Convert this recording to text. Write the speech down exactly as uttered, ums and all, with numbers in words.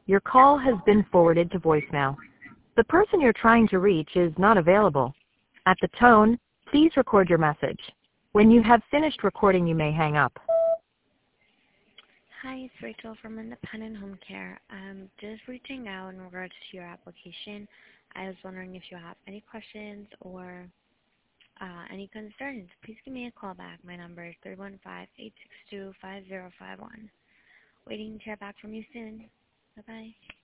Your call has been forwarded to voicemail. The person you're trying to reach is not available. At the tone, please record your message. When you have finished recording, you may hang up. Hi, it's Rachel from Independent Home Care. I'm just reaching out in regards to your application. I was wondering if you have any questions or uh, any concerns. Please give me a call back. My number is three one five, eight six two, five zero five one. Waiting to hear back from you soon. Bye-bye.